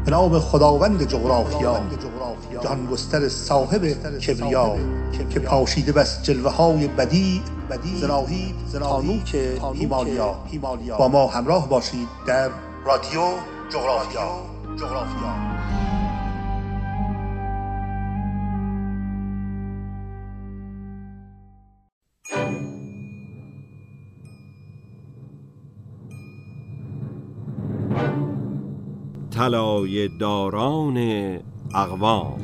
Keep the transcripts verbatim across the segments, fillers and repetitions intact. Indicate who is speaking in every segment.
Speaker 1: به نام خداوند جغرافیا، جهان گستر صاحب کبریا، که پاشیده بس جلوه های بدیع زراحی تانوک هیمالیا. با ما همراه باشید در رادیو جغرافیا. جغرافیا
Speaker 2: طلایه داران اقوام.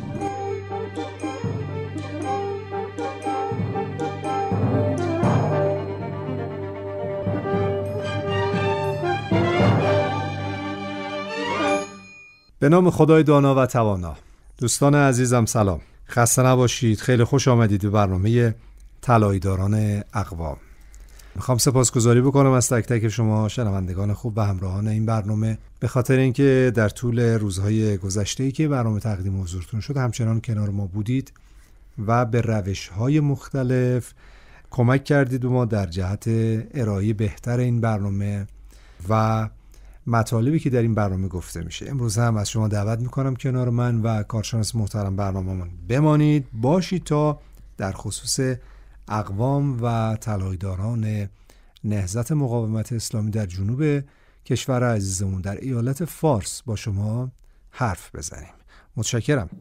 Speaker 3: به نام خدای دانا و توانا. دوستان عزیزم سلام، خسته نباشید. خیلی خوش آمدید به برنامه طلایه داران اقوام. میخوام سپاسگزاری بکنم از تک تک شما شنوندگان خوب و همراهان این برنامه، به خاطر اینکه در طول روزهای گذشته‌ای که برنامه تقدیم حضورتون شد همچنان کنار ما بودید و به روش‌های مختلف کمک کردید و ما در جهت ارائه بهتر این برنامه و مطالبی که در این برنامه گفته میشه. امروز هم از شما دعوت میکنم کنار من و کارشناس محترم برنامه‌مون بمانید، باشید تا در خصوص اقوام و طلایه داران نهضت مقاومت اسلامی در جنوب کشور عزیزمون در ایالت فارس با شما حرف بزنیم. متشکرم.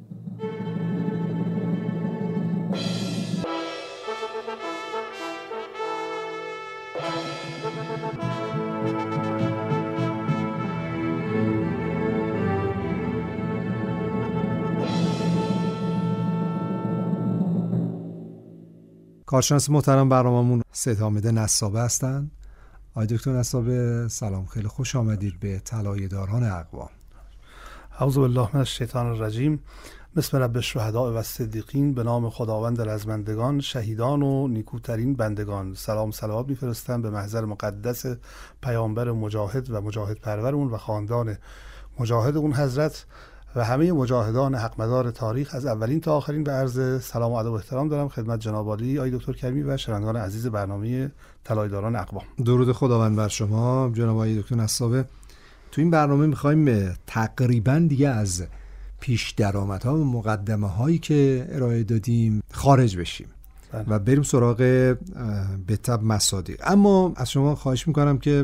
Speaker 3: کارشناس محترم برنامه‌مون سید حامد نسابه هستن. آقای دکتر نسابه سلام، خیلی خوش آمدید به طلایه داران اقوام.
Speaker 4: اعوذ بالله من الشیطان الرجیم. بسم رب الشهداء و الصدیقین. به نام خداوند رزمندگان، شهیدان و نیکوترین بندگان. سلام صلوات میفرستم به محضر مقدس پیامبر مجاهد و مجاهد پرورمون و خاندان مجاهد اون حضرت و همه مجاهدان حقمدار تاریخ از اولین تا آخرین. به عرض سلام و ادب و احترام دارم خدمت جناب عالی آقای دکتر کریمی و شنوندگان عزیز برنامه طلایه داران اقوام.
Speaker 3: درود خداوند بر شما جناب آقای دکتر نسابه. تو این برنامه می‌خوایم تقریبا دیگه از پیش درآمدها و مقدمه هایی که ارائه دادیم خارج بشیم بله. و بریم سراغ به تبع مصادیق. اما از شما خواهش می‌کنم که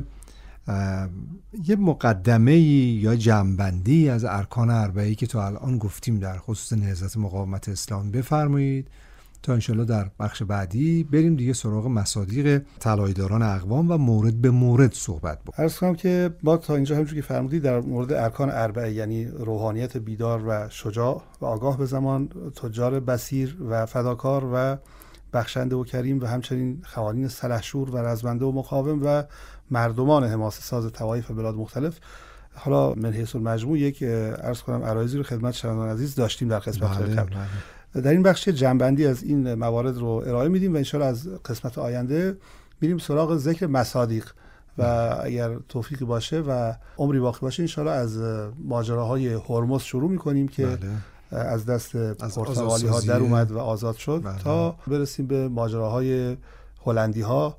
Speaker 3: یه مقدمه یا جمع‌بندی از ارکان اربعه‌ای که تا الان گفتیم در خصوص نهضت مقاومت اسلامی بفرمایید تا انشالله در بخش بعدی بریم دیگه سراغ مصادیق طلایه داران اقوام و مورد به مورد صحبت بکنیم.
Speaker 4: عرض کنم که ما تا اینجا همونجوری که فرمودید در مورد ارکان اربعه، یعنی روحانیت بیدار و شجاع و آگاه به زمان، تجار بصیر و فداکار و بخشنده و کریم و همچنین خوانین سلحشور و رزمنده و مقاوم و مردمان حماسه ساز طوایف و بلاد مختلف، حالا من حیث المجموع یک عرض کنم عرایضی رو خدمت شنوندگان عزیز داشتیم در قسمت‌های قبل. در این بخش جنبندی از این موارد رو ارائه میدیم و انشالله از قسمت آینده میریم سراغ ذکر مصادیق و اگر توفیقی باشه و عمری باقی باشه انشالله از ماجراهای هرمز شروع میکنیم که بله. از دست پرتغالی ها در اومد و آزاد شد بله. تا برسیم به ماجراهای هلندی ها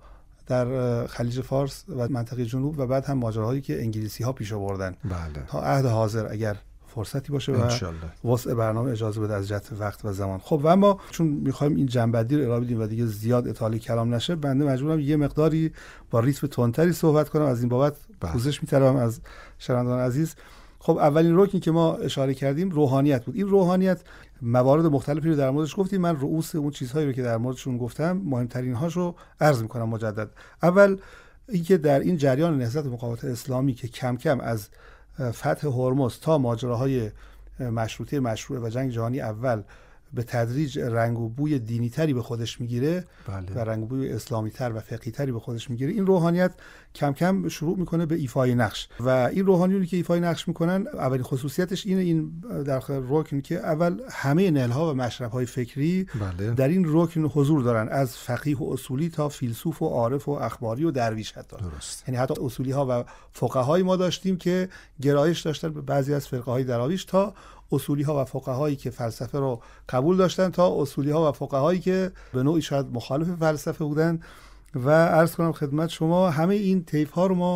Speaker 4: در خلیج فارس و منطقه جنوب و بعد هم ماجراهایی که انگلیسی ها پیش آوردن بله. تا عهد حاضر اگر فرصتی باشه و وسع برنامه اجازه بده از جهت وقت و زمان. خب و اما چون میخوایم این جنبندی رو ارائه بدیم و دیگه زیاد اطاله کلام نشه، بنده مجبورم یه مقداری با ریتم تندتری صحبت کنم. از این بابت پوزش می‌طلبم از شنوندگان عزیز. خب اولین رکنی که ما اشاره کردیم روحانیت بود. این روحانیت موارد مختلفی رو در موردش گفتیم. من رؤوس اون چیزهایی رو که در موردشون گفتم مهمترین هاشو عرض می‌کنم مجدد. اول اینکه در این جریان نهضت مقاومت اسلامی که کم کم از فتح هرمز تا ماجراهای مشروطه مشروع و جنگ جهانی اول به تدریج رنگ و بوی دینی تری به خودش میگیره بله. و رنگ و بوی اسلامی تر و فقهی تری به خودش میگیره، این روحانیت کم کم شروع میکنه به ایفای نقش و این روحانیونی که ایفای نقش میکنن اولین خصوصیتش اینه، این در رکن که اول همه نهل‌ها و مشرب‌های فکری بله. در این رکن حضور دارن، از فقیه و اصولی تا فیلسوف و عارف و اخباری و درویش حتی. درست. یعنی حتی اصولی ها و فقهای ما داشتیم که گرایش داشتن به بعضی از فرقه‌های دراویش، تا اصولی ها و فقهایی که فلسفه رو قبول داشتن تا اصولی ها و فقهایی که به نوعی شاید مخالف فلسفه بودن. و عرض کنم خدمت شما همه این طیف ها رو ما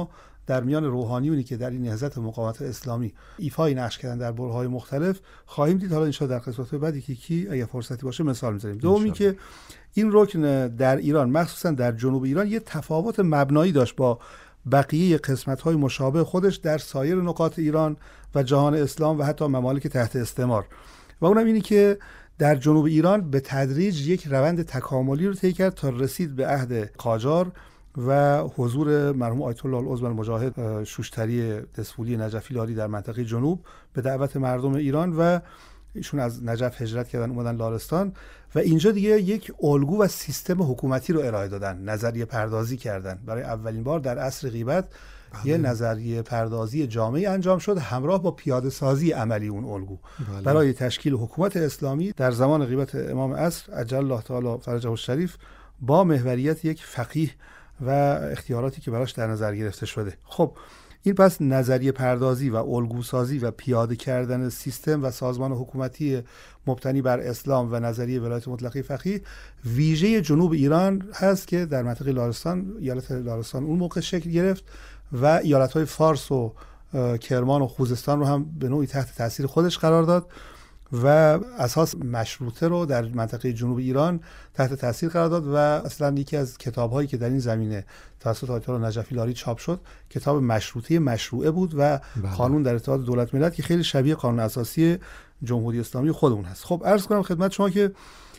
Speaker 4: در میان روحانیونی که در این نهضت مقاومت اسلامی ایفای نقش کردن در برهه‌های مختلف خواهیم دید. حالا ان شاء الله در قسمت بعدی که کی اگه فرصتی باشه مثال می‌زنیم. دومی که این رکن در ایران مخصوصا در جنوب ایران یه تفاوت مبنایی داشت با بقیه قسمت‌های مشابه خودش در سایر نقاط ایران و جهان اسلام و حتی ممالک تحت استعمار، و اونم اینی که در جنوب ایران به تدریج یک روند تکاملی رو طی کرد تا رسید به عهد قاجار و حضور مرحوم آیت الله العظمی المجاهد شوشتری دسفولی نجفی لاری در منطقه جنوب به دعوت مردم ایران، و ایشون از نجف هجرت کردن اومدن لارستان و اینجا دیگه یک الگو و سیستم حکومتی رو ارائه دادن، نظریه پردازی کردن. برای اولین بار در عصر غیبت بله. یه نظریه پردازی جامعی انجام شد همراه با پیاده سازی عملی اون الگو بله. برای تشکیل حکومت اسلامی در زمان غیبت امام عصر عجل الله تعالی فرجه الشریف با محوریت یک فقیه و اختیاراتی که براش در نظر گرفته شده. خب این پس نظریه پردازی و الگو سازی و پیاده کردن سیستم و سازمان حکومتی مبتنی بر اسلام و نظریه ولایت مطلقه فقیه ویژه جنوب ایران هست که در منطقه لارستان، ایالت لارستان اون موقع شکل گرفت و ایالت‌های فارس و کرمان و خوزستان رو هم به نوعی تحت تاثیر خودش قرار داد و اساس مشروطه رو در منطقه جنوب ایران تحت تاثیر قرار داد و اصلا یکی از کتاب‌هایی که در این زمینه توسط آیت الله نجفی لاری چاپ شد کتاب مشروطه مشروعه بود و بله. قانون در اتحاد دولت ملت که خیلی شبیه قانون اساسی جمهوری اسلامی خودمون هست. خب عرض کنم خدمت شما که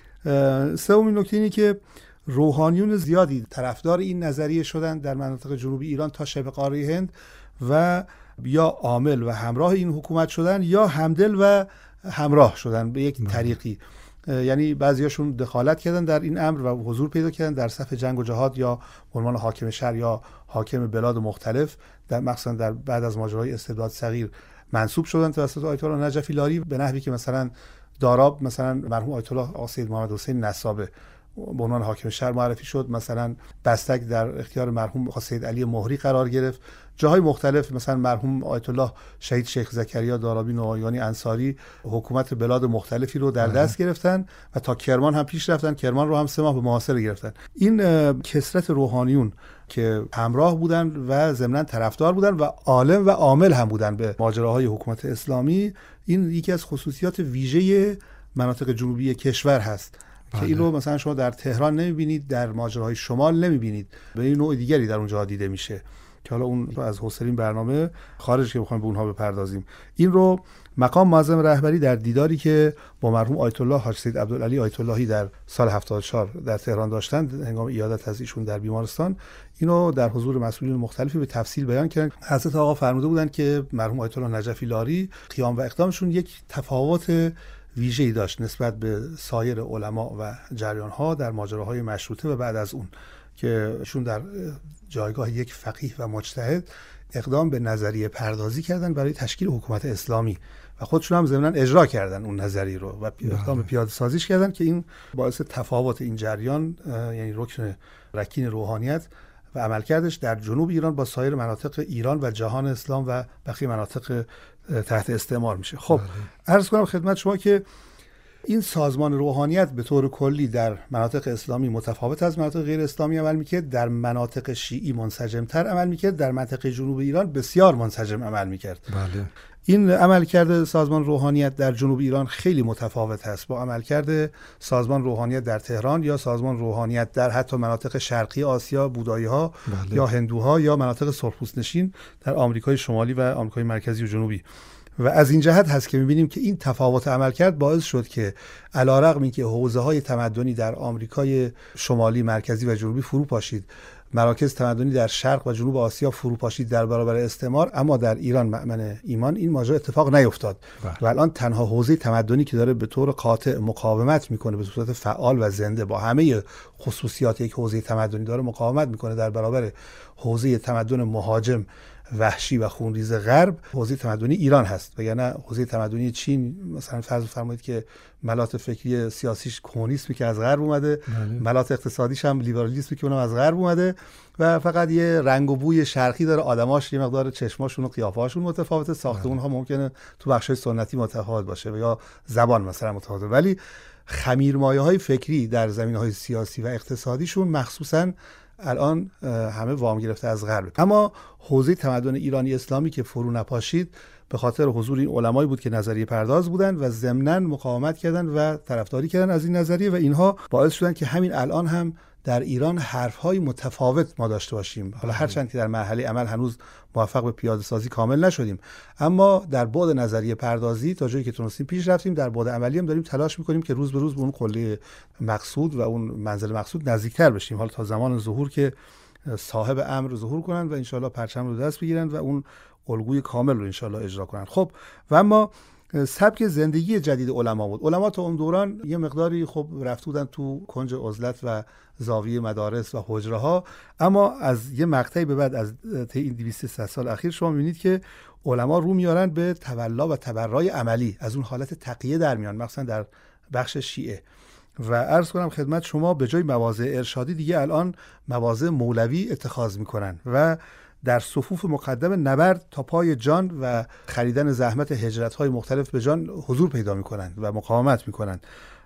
Speaker 4: سومین نکته اینه که روحانیون زیادی طرفدار این نظریه شدن در مناطق جنوبی ایران تا شبه قاره هند و یا عامل و همراه این حکومت شدن یا همدل و همراه شدن به یک طریقی، یعنی بعضیاشون دخالت کردن در این امر و حضور پیدا کردن در صف جنگ و جهاد یا به عنوان حاکم شهر یا حاکم بلاد مختلف در مخصوصا در بعد از ماجرای استبداد صغیر منصوب شدن توسط آیت الله نجفی لاری به نحوی که مثلا داراب مثلا مرحوم آیت الله آقا سید محمد حسین نسابه به عنوان حاکم شهر معرفی شد، مثلا بستک در اختیار مرحوم آقا سید علی مهری قرار گرفت، جاهای مختلف مثلا مرحوم آیت الله شهید شیخ زکریا دارابی نوایانی انصاری حکومت بلاد مختلفی رو در دست گرفتن و تا کرمان هم پیش رفتن، کرمان رو هم سه ماه به محاصره گرفتن. این کثرت روحانیون که همراه بودن و ضمناً طرفدار بودن و عالم و عامل هم بودن به ماجراهای حکومت اسلامی، این یکی از خصوصیات ویژه مناطق جنوبی کشور هست بله. که این رو مثلا شما در تهران نمیبینید، در ماجراهای شمال نمیبینید، به این نوع دیگری در اونجا دیده میشه که حالا اون رو از حوصله برنامه خارج که بخوایم به اونها بپردازیم. این رو مقام معظم رهبری در دیداری که با مرحوم آیت الله حاج سید عبدالعلی آیت اللهی در سال هفتاد و چهار در تهران داشتند هنگام عیادت از ایشون در بیمارستان، اینو در حضور مسئولین مختلفی به تفصیل بیان کردن. حضرت آقا فرموده بودند که مرحوم آیت الله نجفی لاری قیام و اقدامشون یک تفاوت ویژه‌ای داشت نسبت به سایر علما و جریان‌ها در ماجراهای مشروطه و بعد از اون که ایشون در جایگاه یک فقیه و مجتهد اقدام به نظریه پردازی کردن برای تشکیل حکومت اسلامی و خودشون هم ضمناً اجرا کردن اون نظریه رو و اقدام به پیاده سازیش کردن که این باعث تفاوت این جریان یعنی رکن رکین روحانیت و عملکردش در جنوب ایران با سایر مناطق ایران و جهان اسلام و بقیه مناطق تحت استعمار میشه. خب عرض کنم خدمت شما که این سازمان روحانیت به طور کلی در مناطق اسلامی متفاوت از مناطق غیر اسلامی عمل میکرد، در مناطق شیعی منسجمتر عمل میکرد، در منطقه جنوب ایران بسیار منسجم عمل میکرد. بله. این عملکرد سازمان روحانیت در جنوب ایران خیلی متفاوت است با عملکرد سازمان روحانیت در تهران یا سازمان روحانیت در حتی مناطق شرقی آسیا بودایی ها بله. یا هندوها یا مناطق سرخپوست نشین در آمریکای شمالی و آمریکای مرکزی و جنوبی. و از این جهت هست که می‌بینیم که این تفاوت عملکرد باعث شد که علی‌رغم اینکه حوزه‌های تمدنی در آمریکای شمالی، مرکزی و جنوبی فرو پاشید، مراکز تمدنی در شرق و جنوب آسیا فرو پاشید در برابر استعمار، اما در ایران مأمن ایمان این ماجرا اتفاق نیفتاد و الان تنها حوزه تمدنی که داره به طور قاطع مقاومت میکنه به صورت فعال و زنده با همه خصوصیات یک حوزه تمدنی داره مقاومت میکنه در برابر حوزه تمدن مهاجم وحشی و خونریز غرب، حوزه تمدنی ایران هست. وگرنه حوزه تمدنی چین مثلا فرض فرمایید که ملات فکری سیاسیش کمونیسمی که از غرب اومده، بله. ملات اقتصادیش هم لیبرالیسمی که اونم از غرب اومده و فقط یه رنگ و بوی شرقی داره، آدماش یه مقدار چشماشون و قیافه‌هاشون متفاوته، ساختمون‌ها ممکنه تو بخشای سنتی متفاوت باشه و یا زبان مثلا متفاوته، ولی خمیرمایه‌های فکری در زمینه‌های سیاسی و اقتصادیشون مخصوصاً الان همه وام گرفته از غرب. اما حوزه تمدن ایرانی اسلامی که فرو نپاشید به خاطر حضور این علمایی بود که نظریه پرداز بودن و ضمناً مقاومت کردن و طرفداری کردن از این نظریه و اینها باعث شدن که همین الان هم در ایران حرف‌های متفاوت ما داشته باشیم. حالا هرچند که در مرحله عمل هنوز موفق به پیاده سازی کامل نشدیم، اما در بعد نظریه پردازی تا جایی که تونستیم پیش رفتیم، در بعد عملی هم داریم تلاش می‌کنیم که روز به روز به اون قله مقصود و اون منزل مقصود نزدیکتر بشیم. حالا تا زمان ظهور که صاحب امر ظهور کنن و انشالله پرچم رو دست بگیرن و اون الگوی کامل رو انشالله اجرا کنن. خب و اما سبک زندگی جدید علما بود. علما تا اون دوران یه مقداری خب رفته بودن تو کنج عزلت و زاویه مدارس و حجره ها، اما از یه مقطعی به بعد از طی این دویست تا سیصد سال اخیر شما می‌بینید که علما رو میارن به تولا و تبرای عملی، از اون حالت تقیه در میان، مثلا در بخش شیعه. و عرض کنم خدمت شما به جای مواضع ارشادی دیگه الان مواضع مولوی اتخاذ میکنن و در صفوف مقدم نبرد تا پای جان و خریدن زحمت هجرت‌های مختلف به جان حضور پیدا میکنن و مقاومت میکنن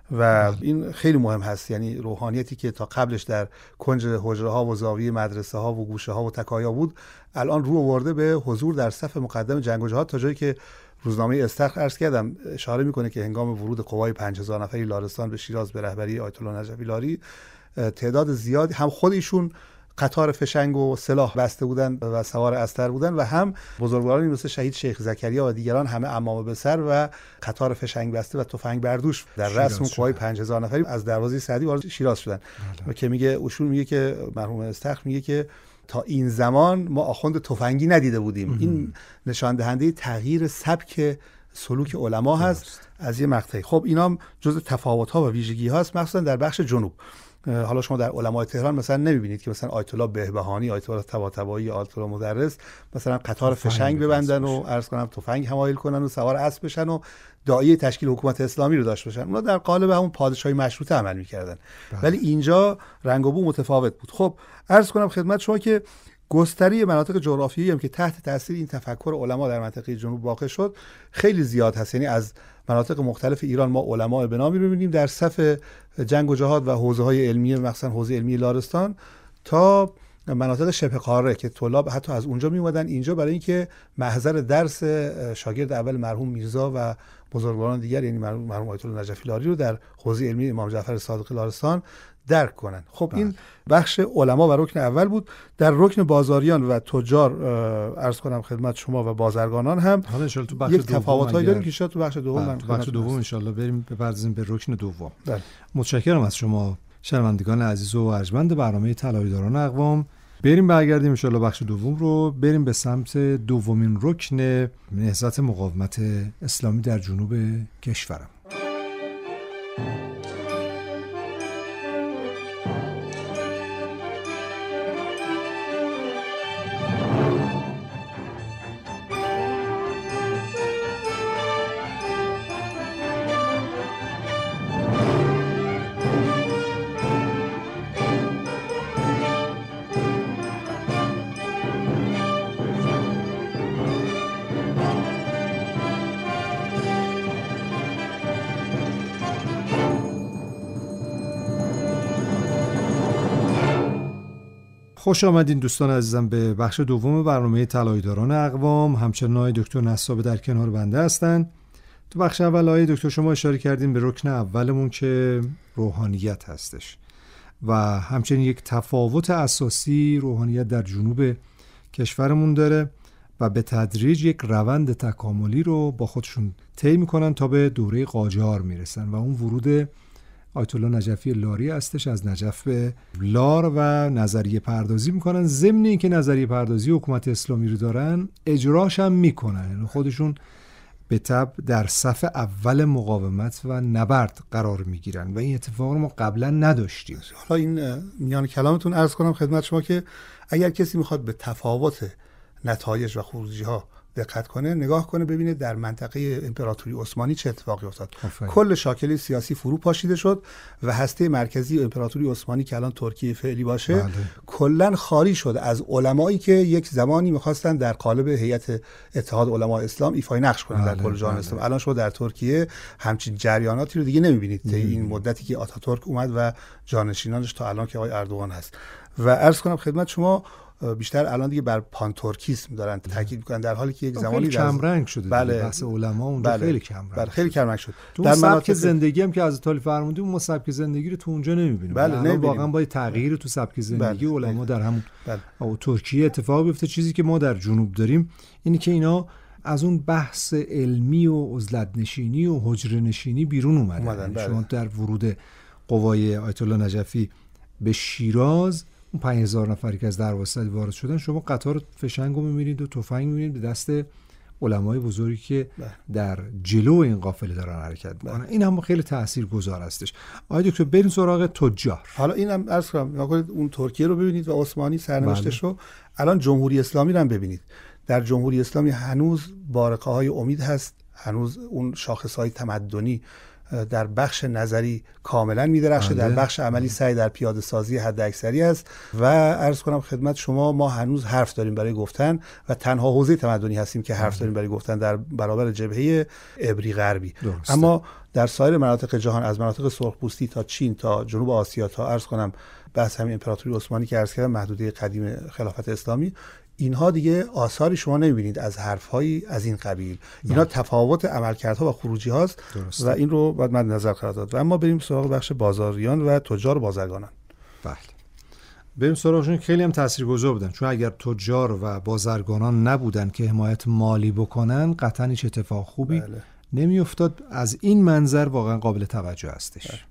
Speaker 4: و این خیلی مهم هست. یعنی روحانیتی که تا قبلش در کنج حجره ها و زاویه مدرسه ها و گوشه ها و تکایا بود، الان رو آورده به حضور در صف مقدم جنگ و جهاد، تا جایی که روزنامه استخر عرض کردم اشاره میکنه که هنگام ورود قوای پنج هزار نفری لارستان به شیراز به رهبری آیت الله نجفی لاری، تعداد زیادی هم خود ایشون قطار فشنگ و سلاح بسته بودن و سوار استر بودن و هم بزرگوارانی مثل شهید شیخ زکریا و دیگران همه عمامه به سر و قطار فشنگ بسته و تفنگ بردوش در رأس اون قوای پنج هزار نفری از دروازه سعدی وارد شیراز شدن. و که میگه اوشون میگه که مرحوم استخر میگه که تا این زمان ما آخوند تفنگی ندیده بودیم. ام. این نشان دهنده تغییر سبک سلوک علما هست از یه مقطعی. خب اینام جزء تفاوت‌ها و ویژگی‌ها هست، مخصوصا در بخش جنوب. حالا شما در علمای تهران مثلا نمیبینید که مثلا آیت الله بهبهانی، آیت الله طباطبایی، آیت الله مدرس مثلا قطار فشنگ ببندن و عرض کنم تفنگ حمایل کنن و سوار اسب بشن و داعیه تشکیل حکومت اسلامی رو داشته باشن. اونا در قالب همون پادشاهی مشروطه عمل میکردن، ولی اینجا رنگ و بو متفاوت بود. خب عرض کنم خدمت شما که گستری مناطق جغرافیایی هم که تحت تاثیر این تفکر علما در منطقه جنوب واقع شد خیلی زیاد هست. یعنی از مناطق مختلف ایران ما علماء به نامی رو می‌بینیم در صف جنگ و جهاد و حوزه‌های علمی، مثلا حوزه علمی لارستان تا مناطق شبه قاره که طلاب حتی از اونجا میومدن اینجا برای اینکه محضر درس شاگرد اول مرحوم میرزا و بزرگواران دیگر، یعنی مرحوم آیت الله نجفی لاری رو در حوزه علمی امام جعفر صادق لارستان درک کنن. خب این بخش علما و رکن اول بود. در رکن بازاریان و تجار عرض کنم خدمت شما و بازرگانان هم یک تفاوت‌هایی داریم که شاید تو بخش دوم من
Speaker 3: تو بخش دوم ان شاءالله بریم بپردازیم به رکن دوم.
Speaker 4: بله.
Speaker 3: متشکرم از شما شنوندگان عزیز و ارجمند برنامه طلایه‌داران اقوام. بریم برگردیم ان شاءالله بخش دوم رو بریم به سمت دومین رکن نهضت مقاومت اسلامی در جنوب کشورم. خوش آمدین دوستان عزیزم به بخش دوم برنامه طلایه‌داران اقوام. همچنان آقای دکتر نسابه در کنار بنده هستن. تو بخش اول آقای دکتر شما اشاره کردین به رکن اولمون که روحانیت هستش و همچنین یک تفاوت اساسی روحانیت در جنوب کشورمون داره و به تدریج یک روند تکاملی رو با خودشون طی میکنن تا به دوره قاجار میرسن و اون ورود آیت الله نجفی لاری هستش. از نجف به لار و نظریه پردازی میکنن، ضمن اینکه نظریه پردازی حکومت اسلامی رو دارن اجراش هم میکنن، یعنی خودشون به تبع در صف اول مقاومت و نبرد قرار میگیرن و این اتفاق رو ما قبلا نداشتیم.
Speaker 4: حالا این میان کلامتون عرض کنم خدمت شما که اگر کسی میخواد به تفاوت نتایج و خروجی ها دقت کنه، نگاه کنه ببینه در منطقه امپراتوری عثمانی چه اتفاقی افتاد. کل شاکله سیاسی فرو پاشیده شد و هسته مرکزی امپراتوری عثمانی که الان ترکیه فعلی باشه بله. کلا خالی شد از علمایی که یک زمانی می‌خواستن در قالب هیئت اتحاد علما اسلام ایفای نقش کنن بله. در کل جهان اسلام. الان شما در ترکیه همچین جریاناتی رو دیگه نمی‌بینید تا این مدتی که آتاتورک اومد و جانشینانش تا الان که آقای اردوغان هست. و عرض کنم خدمت شما بیشتر الان دیگه بر پانتورکیسم دارن تاکید میکنن، در حالی که یک زمانی
Speaker 3: کم رنگ شده.
Speaker 4: بله
Speaker 3: بحث علما اونجا
Speaker 4: بله
Speaker 3: خیلی کم رنگ
Speaker 4: بله خیلی کم رنگ شد.
Speaker 3: در سبک زندگی هم که از طالی فرمودی، اون سبک زندگی رو تو اونجا نمیبینیم.
Speaker 4: بله نمیبینیم.
Speaker 3: واقعا با تغییر تو سبک زندگی
Speaker 4: بله.
Speaker 3: علما در همون
Speaker 4: بله.
Speaker 3: او ترکیه اتفاق بیفته. چیزی که ما در جنوب داریم اینی که اینا از اون بحث علمی و عزلت نشینی و حجره نشینی بیرون اومدن.
Speaker 4: اومدن. بله.
Speaker 3: شما در ورود قوای آیت الله نجفی به شیراز، اون پنج هزار نفری که از دروازه وارد شدن، شما قطار فشنگو می‌بینید و تفنگ می‌بینید به دست علمای بزرگی که
Speaker 4: بله.
Speaker 3: در جلو این قافله دارن حرکت می‌کنن. بله. این هم خیلی تاثیرگذار هستش. آقای دکتر بریم سراغ تجار.
Speaker 4: حالا اینم عرض کنم، نگاه اون ترکیه رو ببینید و عثمانی سرنوشتش رو. الان جمهوری اسلامی رو هم ببینید. در جمهوری اسلامی هنوز بارقه‌های امید هست، هنوز اون شاخص‌های تمدنی در بخش نظری کاملا میدرخشه، در بخش عملی سعی در پیاده سازی حد اکثری است و عرض کنم خدمت شما ما هنوز حرف داریم برای گفتن و تنها حوزه تمدنی هستیم که حرف داریم برای گفتن در برابر جبهه عبری غربی. درسته. اما در سایر مناطق جهان، از مناطق سرخپوستی تا چین تا جنوب آسیا تا عرض کنم بحث همین امپراتوری عثمانی که عرض کردم، محدوده قدیم خلافت اسلامی، اینها دیگه آثاری شما نمیبینید از حرف‌هایی از این قبیل. اینا تفاوت عملکردها و خروجی هاست و این رو باید مد نظر قرار داد. و اما بریم سراغ بخش بازاریان و تجار و بازرگانان.
Speaker 3: بله. بریم سراغشون. خیلی هم تاثیرگذار بودن، چون اگر تجار و بازرگانان نبودن که حمایت مالی بکنن، قطعاً هیچ اتفاق خوبی بله. نمیافتاد. از این منظر واقعا قابل توجه هستش. بله.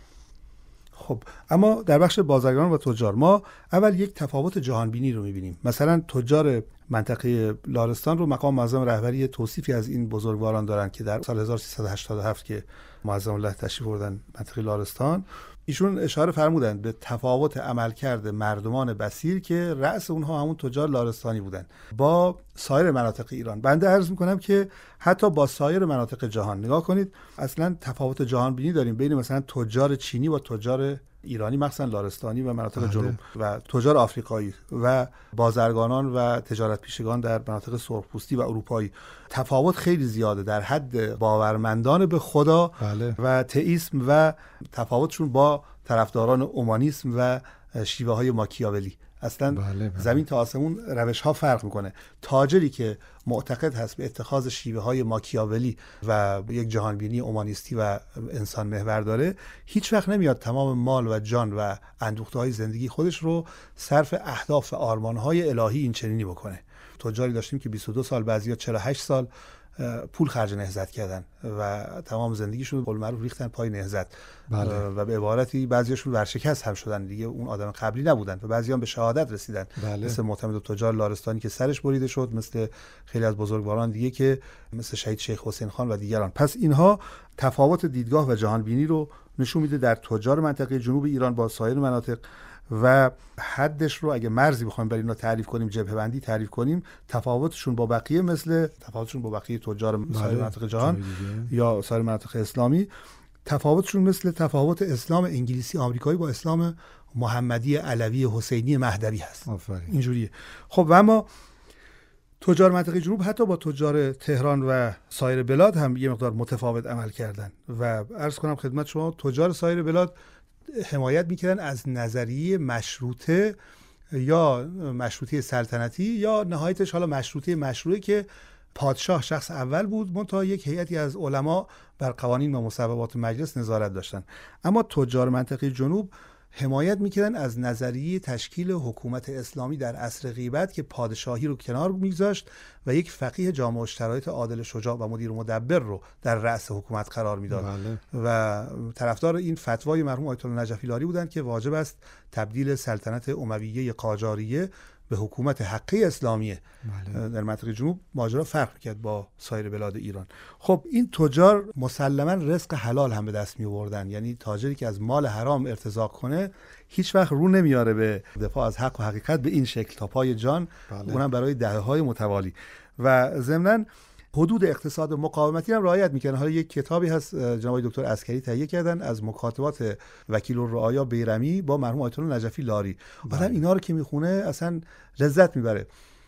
Speaker 4: خب اما در بخش بازرگانان و تجار ما اول یک تفاوت جهانبینی رو می‌بینیم. مثلا تجار منطقه لارستان رو مقام معظم رهبری توصیفی از این بزرگواران دارن که در سال هزار و سیصد و هشتاد و هفت که معظم الله تشریف بردن منطقه لارستان، ایشون اشاره فرمودند به تفاوت عملکرد مردمان بصیر که رأس اونها همون تجار لارستانی بودن با سایر مناطق ایران. بنده عرض میکنم که حتی با سایر مناطق جهان نگاه کنید، اصلا تفاوت جهان بینی داریم بین مثلا تجار چینی و تجار ایرانی، مثلا لارستانی و مناطق بله. جنوب و تجار آفریقایی و بازرگانان و تجارت پیشگان در مناطق سرخپوستی و اروپایی. تفاوت خیلی زیاده در حد باورمندان به خدا بله. و تئیسم و تفاوتشون با طرفداران اومانیسم و شیوه های ماکیاولی. اصلا بله بله. زمین تا آسمون روش ها فرق میکنه. تاجری که معتقد هست به اتخاذ شیوه های ماکیاولی و یک جهانبینی اومانیستی و انسان محور داره، هیچ وقت نمیاد تمام مال و جان و اندوخته های زندگی خودش رو صرف اهداف و آرمان های الهی این چنینی بکنه. تجاری داشتیم که بیست و دو سال، بعضیا چهل و هشت سال پول خرج نهضت کردن و تمام زندگیشون قول معروف ریختن پای نهضت بله. و به عبارتی بعضیاشون ورشکست هم شدن دیگه، اون آدم قبلی نبودن و بعضیا هم به شهادت رسیدن بله. مثل معتمد تجار لارستانی که سرش بریده شد، مثل خیلی از بزرگواران دیگه که مثل شهید شیخ حسین خان و دیگران. پس اینها تفاوت دیدگاه و جهان بینی رو نشون میده در تجار منطقه جنوب ایران با سایر مناطق و حدش رو اگه مرزی بخوایم برای اینا تعریف کنیم، جبهه بندی تعریف کنیم، تفاوتشون با بقیه مثل تفاوتشون با بقیه تجار سایر مناطق جهان یا سایر مناطق اسلامی، تفاوتشون مثل تفاوت اسلام انگلیسی آمریکایی با اسلام محمدی علوی حسینی مهدوی هست. آفرین. اینجوریه. خب و اما تجار منطقه جنوب حتی با تجار تهران و سایر بلاد هم یه مقدار متفاوت عمل کردن و عرض کنم خدمت شما تجار سایر بلاد حمایت میکردن از نظریه مشروطه یا مشروطه سلطنتی یا نهایتش حالا مشروطه مشروعه که پادشاه شخص اول بود، منتها یک هیئتی از علما بر قوانین و مصوبات مجلس نظارت داشتن. اما تجار منطقه جنوب حمایت میکردن از نظریه تشکیل حکومت اسلامی در عصر غیبت که پادشاهی رو کنار میگذاشت و یک فقیه جامع الشرایط عادل شجاع و مدیر مدبر رو در رأس حکومت قرار میداد بله. و طرفدار این فتوای مرحوم آیت الله نجفی لاری بودند که واجب است تبدیل سلطنت امویه قاجاریه به حکومت حقی اسلامیه بله. در منطقه جنوب ماجرا فرق میکرد با سایر بلاد ایران. خب این تجار مسلما رزق حلال هم به دست می آوردن، یعنی تاجری که از مال حرام ارتزاق کنه هیچ وقت رو نمیاره به دفاع از حق و حقیقت به این شکل تا پای جان بله. اونم برای دهه‌های متوالی و ضمناً حدود اقتصاد مقاومتی هم رعایت میکنن. حالا یک کتابی هست جناب دکتر عسکری تهیه کردن از مکاتبات وکیل الرعایا بیرمی با مرحوم آیت الله نجفی لاری. آدم اینا رو که میخونه اصلا لذت میبره.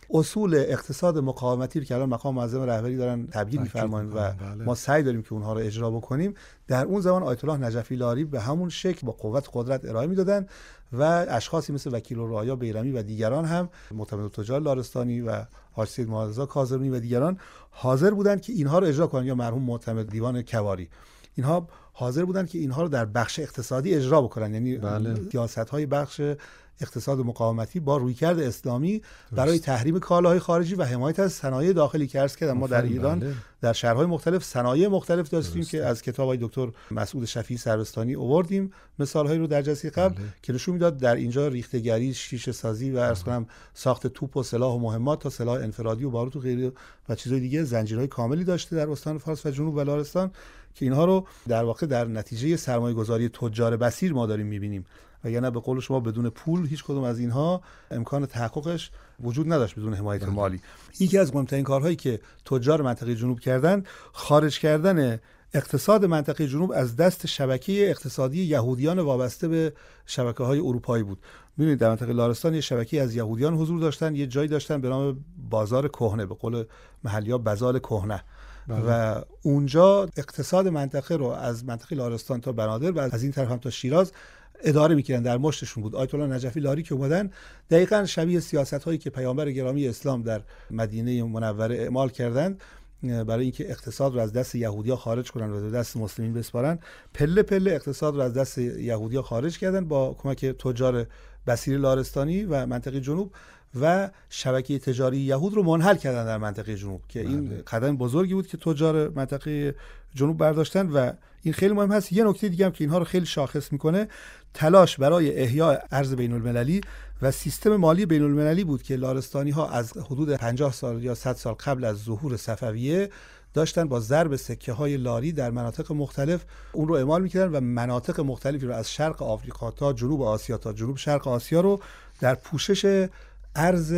Speaker 4: اصول اقتصاد مقاومتی رو که الان مقام معظم رهبری دارن تبیین می‌فرمایند و
Speaker 3: بله.
Speaker 4: ما سعی داریم که اونها رو اجرا بکنیم، در اون زمان آیت الله نجفی لاری به همون شکل با قوت قدرت ارائه میدادن و اشخاصی مثل وکیل الرعایا بیرمی و دیگران هم معتمد تجار لارستانی و حاج سید معاذ کاظمی و دیگران حاضر بودند که اینها رو اجرا کنن، یا مرحوم معتمد دیوان کواری، اینها حاضر بودند که اینها رو در بخش اقتصادی اجرا بکنن، یعنی
Speaker 3: بله.
Speaker 4: سیاست‌های بخش اقتصاد مقاومتی با رویکرد اسلامی برای تحریم کالاهای خارجی و حمایت از صنایع داخلی که عرض کردم. ما در ایران
Speaker 3: بله.
Speaker 4: در شهرهای مختلف صنایع مختلف داشتیم که از کتاب‌های دکتر مسعود شفیع سروستانی آوردیم مثال‌هایی رو در جلسه قبل
Speaker 3: بله.
Speaker 4: که نشون میداد در اینجا ریختگری، شیشه سازی و عرض کنم ساخت توپ و سلاح و مهمات تا سلاح انفرادی و باروت و غیره و چیزهای دیگه زنجیرهای کاملی داشته در استان فارس و جنوب و لرستان که اینها رو در واقع در نتیجه سرمایه‌گذاری تجار بصیر ما داریم می‌بینیم. و یعنی به قول شما بدون پول هیچ کدوم از اینها امکان تحققش وجود نداشت بدون حمایت مالی. یکی از مهمترین کارهایی که تجار منطقه جنوب کردن خارج کردن اقتصاد منطقه جنوب از دست شبکه اقتصادی یهودیان وابسته به شبکه‌های اروپایی بود. می‌بینید در منطقه لرستان یه شبکه از یهودیان حضور داشتن، یه جایی داشتن به نام بازار کهنه، به قول محلی‌ها بازار کهنه. بله. و اونجا اقتصاد منطقه رو از منطقه لرستان تا بنادر و از این طرف هم تا شیراز اداره می‌کردن، در مشتشون بود. آیت الله نجفی لاری که اومدن دقیقاً شبیه سیاست‌هایی که پیامبر گرامی اسلام در مدینه منوره اعمال کردند برای اینکه اقتصاد رو از دست یهودی‌ها خارج کنن و به دست مسلمین بسپارن، پله پله اقتصاد رو از دست یهودی‌ها خارج کردن با کمک تجار بصیر لرستانی و منطقه جنوب و شبکه تجاری یهود رو منحل کردن در منطقه جنوب که بله. این قدم بزرگی بود که تجار منطقه جنوب برداشتن. و این خیلی مهم هست. یه نکته دیگه هم که اینها رو خیلی شاخص میکنه تلاش برای احیاء ارز بین المللی و سیستم مالی بین المللی بود که لرستانی ها از حدود پنجاه سال یا صد سال قبل از ظهور صفویه داشتن با ضرب سکه های لاری در مناطق مختلف اون رو اعمال میکردن و مناطق مختلفی رو از شرق آفریقا تا جنوب آسیا تا جنوب شرق آسیا رو در پوشش ارز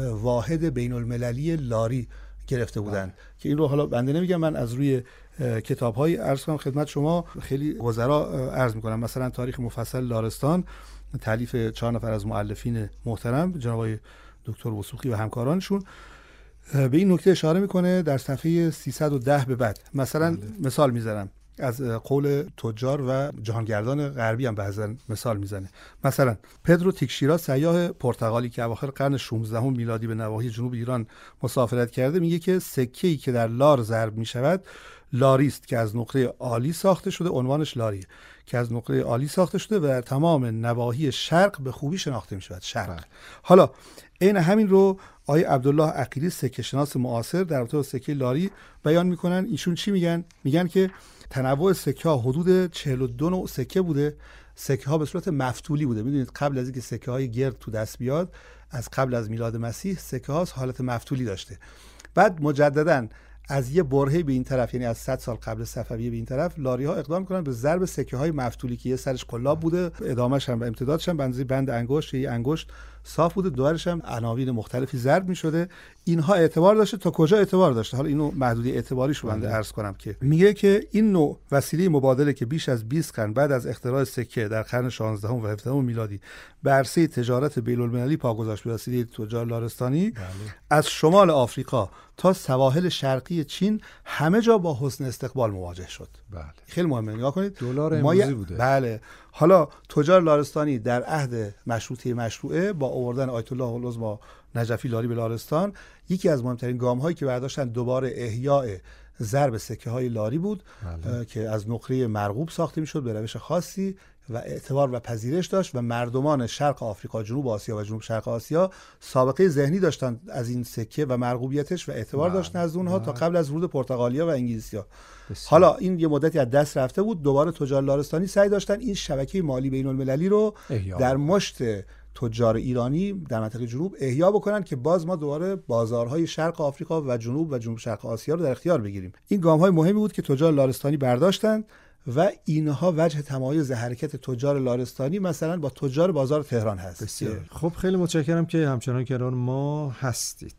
Speaker 4: واحد بین المللی لاری گرفته بودند که این رو حالا بنده نمیگم، من از روی کتاب‌های عرض کنم خدمت شما خیلی گذرا عرض میکنم. مثلا تاریخ مفصل لرستان تالیف چهار نفر از مؤلفین محترم جناب دکتر وثوقی و همکارانشون به این نکته اشاره میکنه در صفحه سیصد و ده به بعد. مثلا بله. مثال میزنم از قول تجار و جهانگردان غربی هم بعضا مثال میزنه. مثلا پدرو تیکشیرا سیاح پرتغالی که اواخر قرن شانزدهم میلادی به نواحی جنوب ایران مسافرت کرده میگه که سکه‌ای که در لار ضرب میشود لاری است که از نقره عالی ساخته شده، عنوانش لاری که از نقره عالی ساخته شده و در تمام نواحی شرق به خوبی شناخته میشود. شرق بله. حالا این همین رو آقای عبدالله عقیلی سکه شناس معاصر در رابطه با سکه لاری بیان میکنن. ایشون چی میگن؟ میگن که تنوع سکه ها حدود چهل و دو نوع سکه بوده. سکه ها به صورت مفتولی بوده. میدونید قبل از اینکه سکه های گرد تو دست بیاد، از قبل از میلاد مسیح سکه ها حالت مفتولی داشته. بعد مجدداً از یه برهه به این طرف، یعنی از صد سال قبل صفویه به این طرف، لاری ها اقدام کردن به ضرب سکه های مفتولی که یه سرش قلاب بوده، ادامه‌ش هم و امتدادش هم بنزی بند انگشت، یه انگشت صاف بوده، دورش هم عناوین مختلفی ضرب می‌شده. اینها اعتبار داشته. تا کجا اعتبار داشته؟ حالا اینو محدودی اعتباریش رو بنده عرض کنم که میگه که این نوع وسیله مبادله که بیش از بیست قرن بعد از اختراع سکه در قرن شانزدهم و هفدهم میلادی به عرصه تجارت بین‌المللی پا گذاشت به وسیله تجار لرستانی، بله. از شمال آفریقا تا سواحل شرقی چین همه جا با حسن استقبال مواجه شد. بله. خیلی مهمه، نگاه کنید.
Speaker 3: دلار امروزی بوده.
Speaker 4: بله. حالا تجار لرستانی در عهد مشروطه مشروعه با آوردن آیت الله العظمی نجفی لاری به لرستان، یکی از مهمترین گام‌هایی که برداشتن دوباره احیاء ضرب سکه های لاری بود. بله. که از نقره مرغوب ساخته میشد به روش خاصی و اعتبار و پذیرش داشت و مردمان شرق آفریقا، جنوب آسیا و جنوب شرق آسیا سابقه ذهنی داشتن از این سکه و مرغوبیتش و اعتبار داشتن از اونها تا قبل از ورود پرتغالیا و انگلیسیا. حالا این یه مدتی از دست رفته بود، دوباره تجار لرستانی سعی داشتن این شبکه مالی بین المللی رو در مشت تجار ایرانی در منطقه جنوب احیا بکنن که باز ما دوباره بازارهای شرق آفریقا و جنوب و جنوب شرق آسیا رو در اختیار بگیریم. این گام‌های مهمی بود که تجار لرستانی برداشتن و اینها وجه تمایز حرکت تجار لرستانی مثلا با تجار بازار تهران هست.
Speaker 3: بسیار خب، خیلی متشکرم که همچنان کنار ما هستید.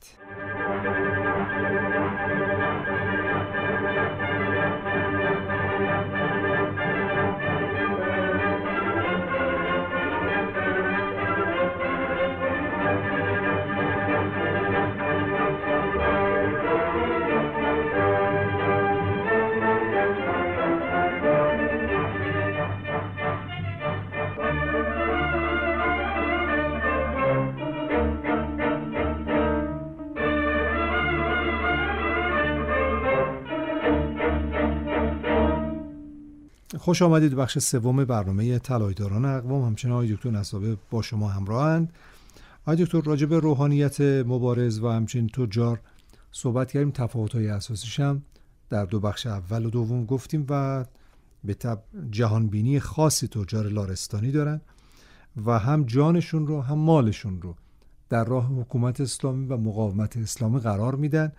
Speaker 3: خوش آمدید بخش سوم برنامه طلایه‌داران اقوام. همچنین آقای دکتر نسابه با شما همراهند. آقای دکتر، راجع به روحانیت مبارز و همچنین تجار صحبت کردیم. تفاوت‌های اساسیش هم در دو بخش اول و دوم گفتیم و به طب جهانبینی خاصی تجار لارستانی دارن و هم جانشون رو هم مالشون رو در راه حکومت اسلامی و مقاومت اسلامی قرار میدن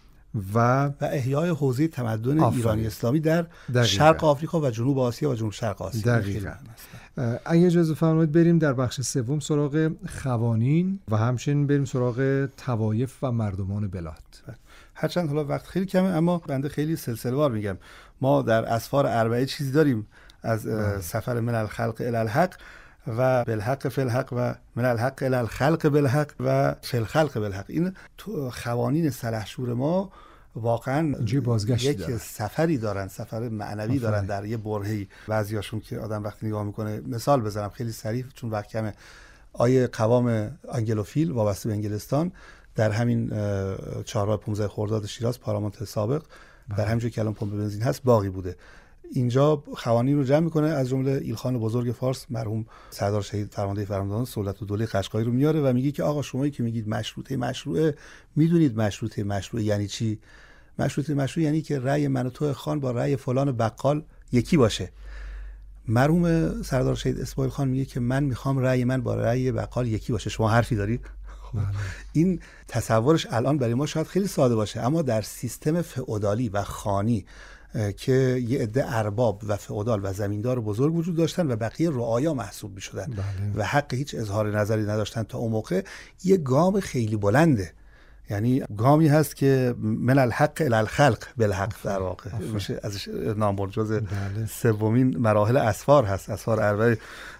Speaker 3: و
Speaker 4: و احیای حوزه تمدن آفرین. ایرانی اسلامی در دقیقا. شرق آفریقا و جنوب آسیا و جنوب شرق آسیا.
Speaker 3: دقیقاً. اگه اجازه فرمایید بریم در بخش سوم سراغ قوانین و همچنین بریم سراغ طوایف و مردمان بلاد.
Speaker 4: هرچند حالا وقت خیلی کمه، اما بنده خیلی سلسله‌وار میگم. ما در اسفار اربعه چیزی داریم از سفر من الخلق الی الحق و بالحق فی الحق و من الحق الی الخلق بالحق و فی الخلق بالحق. این قوانین سلحشور ما واقعا یک دارن. سفری دارن، سفر معنوی دارن آفره. در یه برهه‌ای. بعضیاشون که آدم وقتی نگاه میکنه، مثال بزنم خیلی سریع چون وقت کمه، آیه قوام انگلوفیل وابسته به انگلستان در همین چهارراه پانزده خرداد شیراز، پارلمان سابق، در همین جایی که الان پمپ بنزین هست باقی بوده. اینجا قوانین رو جمع میکنه، از جمله ایلخان بزرگ فارس مرحوم سردار شهید فرمانده فرماندهان سهولت الدوله قشقایی رو میاره و میگه که آقا شمایی که میگید مشروطه مشروعه، میدونید مشروطه مشروعه یعنی چی؟ مشروطه مشروعه یعنی که رأی من و تو خان با رأی فلان بقال یکی باشه. مرحوم سردار شهید اسماعیل خان میگه که من میخوام رأی من با رأی بقال یکی باشه. شما حرفی دارید؟ این تصورش الان برای ما شاید خیلی ساده باشه، اما در سیستم فئودالی و خانی که یه عده ارباب و فئودال و زمیندار بزرگ وجود داشتن و بقیه رعایا محسوب می‌شدن و حق هیچ اظهار نظری نداشتن، تا اون موقع یه گام خیلی بلنده. یعنی گامی هست که من الحق الی الخلق بالحق در واقع میشه ازش نام برد، جز سومین مراحل اسفار هست، اسفار اربعه،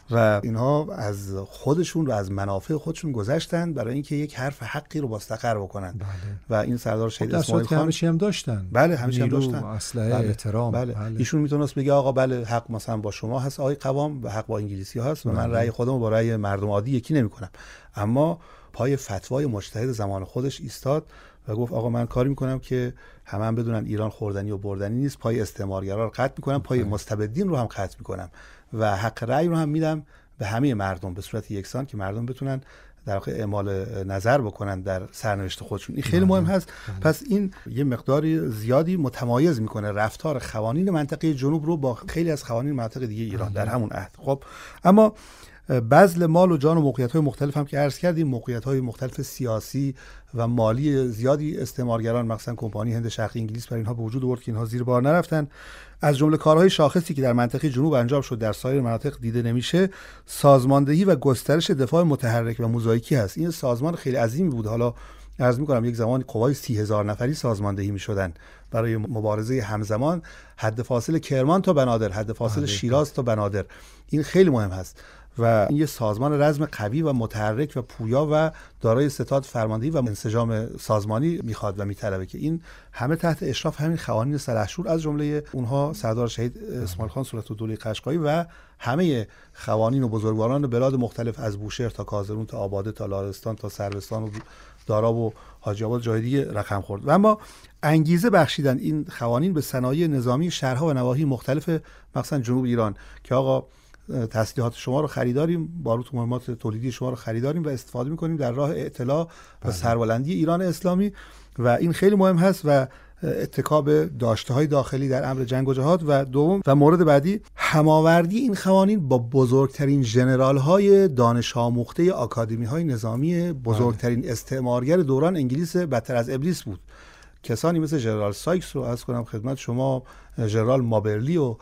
Speaker 4: و اینها از خودشون و از منافع خودشون گذشتن برای اینکه یک حرف حقی رو مستقر بکنن. بله. و این سردار شهید اسماعیل خان
Speaker 3: همیشه هم داشتن.
Speaker 4: بله همیشه هم داشتن.
Speaker 3: اسلحه، بله. احترام.
Speaker 4: بله. بله. ایشون میتونست بگه آقا بله حق مثلا با شما هست آقای قوام و حق با انگلیسی هست و بله. من رأی خودم با رأی مردم عادی یکی نمیکنم. اما پای فتوای مجتهد زمان خودش ایستاد و گفت آقا من کاری میکنم که همه هم بدونن ایران خوردنی و بردنی نیست، پای استعمارگرا رو قطع میکنم، پای مستبدین رو هم قطع میکنم و حق رأی رو هم میدم به همه مردم به صورت یکسان که مردم بتونن در واقع اعمال نظر بکنن در سرنوشت خودشون. این خیلی مهم هست. پس این یه مقداری زیادی متمایز میکنه رفتار قوانین منطقه جنوب رو با خیلی از قوانین منطقه دیگه ایران در همون عهد. خب اما بذل مال و جان و موقعیت‌های مختلف هم که عرض کردیم، موقعیت‌های مختلف سیاسی و مالی زیادی استعمارگران مثلا کمپانی هند شرقی انگلیس برای اینها به وجود آورد که اینها زیر بار نرفتن. از جمله کارهای شاخصی که در منطقه جنوب انجام شد در سایر مناطق دیده نمیشه، سازماندهی و گسترش دفاع متحرک و موزاییکی هست. این سازمان خیلی عظیمی بود. حالا عرض می‌کنم یک زمانی قوای سی هزار نفری سازماندهی می‌شدن برای مبارزه همزمان، حد فاصل کرمان تا بنادر، حد فاصل شیراز تا بنادر. این خیلی مهم هست و این یه سازمان رزم قوی و متحرک و پویا و دارای ستاد فرماندهی و انسجام سازمانی میخواد و میطلبه که این همه تحت اشراف همین قوانین سلحشور، از جمله اونها سردار شهید اسماعیل خان سهولت الدوله قشقایی و همه قوانین و بزرگواران بلاد مختلف از بوشهر تا کازرون تا آباده تا لارستان تا سروستان و داراب و حاجی آباد جای دیگه رقم خورد. و اما انگیزه بخشیدن این قوانین به صنایع نظامی شهرها و نواحی مختلف مثلا جنوب ایران که آقا تسلیحات شما رو خریداریم، باروت مهمات تولیدی شما رو خریداریم و استفاده می‌کنیم در راه اعتلاع و سربلندی ایران اسلامی. و این خیلی مهم هست و اتکا به داشته‌های داخلی در امر جنگ و جهاد. و دوم و مورد بعدی، هماوردی این قوانین با بزرگترین ژنرال‌های دانش آموخته آکادمی‌های نظامی بزرگترین استعمارگر دوران انگلیس بدتر از ابلیس بود. کسانی مثل ژنرال سایکس رو عرض کنم خدمت شما، ژنرال مابرلی و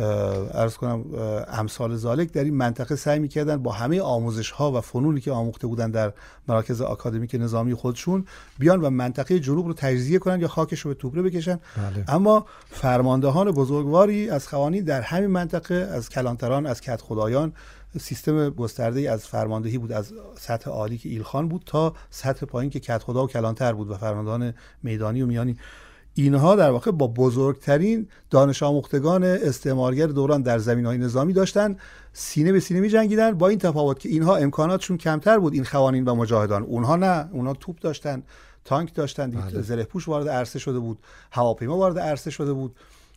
Speaker 4: عرض کنم امثال ذالک در این منطقه سعی می‌کردن با همه آموزش‌ها و فنونی که آموخته بودن در مراکز آکادمیک نظامی خودشون بیان و منطقه جنوب رو تجزیه کنن یا خاکش رو به توبره بکشن. بله. اما فرماندهان بزرگواری از قوانین در همین منطقه، از کلانتران، از کدخدایان، سیستم گسترده‌ای از فرماندهی بود، از سطح عالی که ایلخان بود تا سطح پایین که کدخدا و کلانتر بود و فرماندهان میدانی و میانی. اینها در واقع با بزرگترین دانش آموختگان استعمارگر دوران در زمینهای نظامی داشتن سینه به سینه می جنگیدن، با این تفاوت که اینها امکاناتشون کمتر بود، این قوانین و مجاهدان. اونها نه، اونها توپ داشتن، تانک داشتن، زره پوش وارد عرصه شده بود، هواپیما وارد عرصه شده بود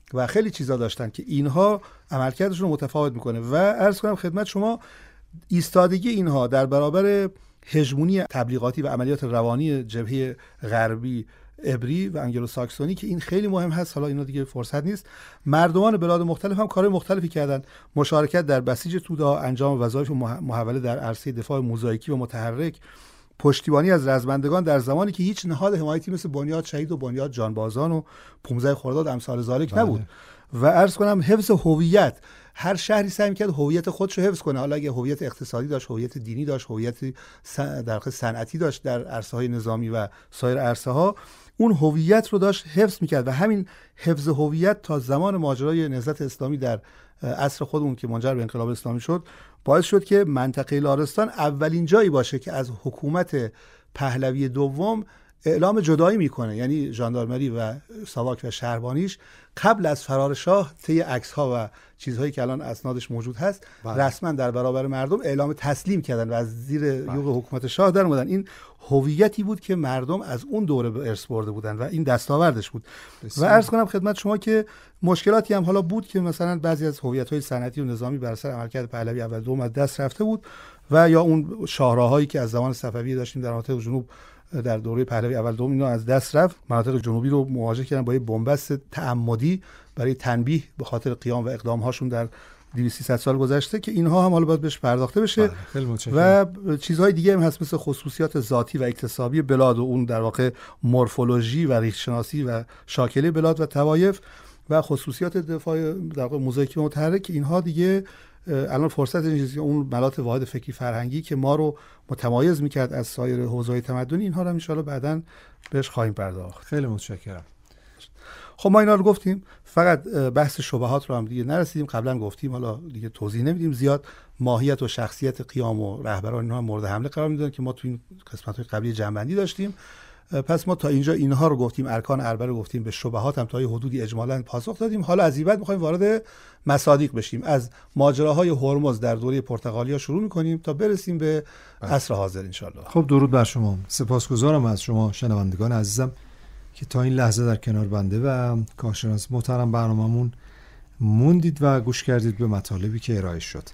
Speaker 4: و خیلی چیزا داشتن که اینها عملکردشون رو متفاوت میکنه. و عرض کنم خدمت شما ایستادگی اینها در برابر هژمونی تبلیغاتی و عملیات روانی جبهه غربی عبری و انگلو ساکسونی که این خیلی مهم هست. حالا اینا دیگه فرصت نیست. مردمان بلاد مختلف هم کارهای مختلفی کردن، مشارکت در بسیج توده ها، انجام وظایف محوله در عرصه دفاع موزاییکی و متحرک، پشتیبانی از رزمندگان در زمانی که هیچ نهاد حمایتی مثل بنیاد شهید و بنیاد جانبازان و پانزده خرداد امثال ذالک نبود. و عرض کنم حفظ هویت، هر شهری سعی می‌کرد هویت خودش رو حفظ کنه. حالا اگه هویت اقتصادی داشت، هویت دینی داشت، هویت در واقع صنعتی داشت در عرصه‌های نظامی و سایر عرصه‌ها، اون هویت رو داشت حفظ می‌کرد. و همین حفظ هویت تا زمان ماجرای نهضت اسلامی در عصر خودمون که منجر به انقلاب اسلامی شد، باعث شد که منطقه لارستان اولین جایی باشه که از حکومت پهلوی دوم اعلام جدایی میکنه. یعنی ژاندارمری و ساواک و شهربانیش قبل از فرار شاه طی عکس‌ها و چیزهایی که الان اسنادش موجود هست بله. رسما در برابر مردم اعلام تسلیم کردن و از زیر بله. یوغ حکومت شاه در اومدن. این هویتی بود که مردم از اون دوره به ارث برده بودن و این دستاوردش بود. بسیار. و عرض کنم خدمت شما که مشکلاتی هم حالا بود که مثلا بعضی از هویت‌های صنعتی و نظامی بر اثر عملکرد پهلوی اول دوم از دست رفته بود و یا اون شاهراهایی که از زمان صفوی داشتیم در مناطق جنوب در دوره پهلوی اول دوم اینا از دست رفت. مناطق جنوبی رو مواجه کردن با یه بنبست تعمدی برای تنبیه به خاطر قیام و اقدام‌هاشون در دویست سیصد سال گذشته که اینها هم حالا باید بهش پرداخته بشه. و چیزهای دیگه هم هست مثل خصوصیات ذاتی و اکتسابی بلاد و اون در واقع مورفولوژی و ریختشناسی و شاکله بلاد و طوایف و خصوصیات دفاع در واقع موزاییکی متحرک. اینها دیگه الان فرصت نیست که اون ملات واحد فکری فرهنگی که ما رو متمایز میکرد از سایر حوزه‌های تمدنی، اینها رو ان شاءالله بعداً بهش خواهیم پرداخت.
Speaker 3: خیلی متشکرم.
Speaker 4: خب ما اینا رو گفتیم، فقط بحث شبهات رو هم دیگه نرسیدیم. قبلا گفتیم، حالا دیگه توضیح نمیدیم زیاد. ماهیت و شخصیت قیام و رهبران اینها مورد حمله قرار میدن که ما تو این قسمت‌های قبلی جنبندی داشتیم. پس ما تا اینجا اینها رو گفتیم، ارکان اربعه رو گفتیم، به شبهات هم تا یه حدودی اجمالاً پاسخ دادیم. حالا از این بعد می‌خوایم وارد مصادیق بشیم. از ماجراهای هرمز در دوره پرتغالیا شروع می‌کنیم تا برسیم به عصر حاضر ان شاءالله.
Speaker 3: خب درود بر شما. سپاسگزارم از شما شنوندگان عزیزم که تا این لحظه در کنار بنده و کارشناس محترم برنامه‌مون موندید و گوش کردید به مطالبی که ارائه شد.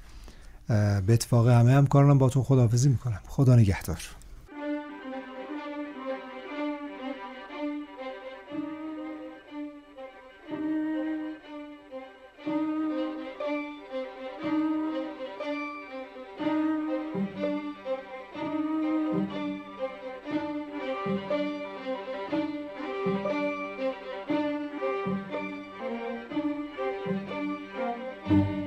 Speaker 3: به اتفاق همه همکارانم باهاتون خداحافظی می‌کنم. خدا نگهدار.
Speaker 5: thank you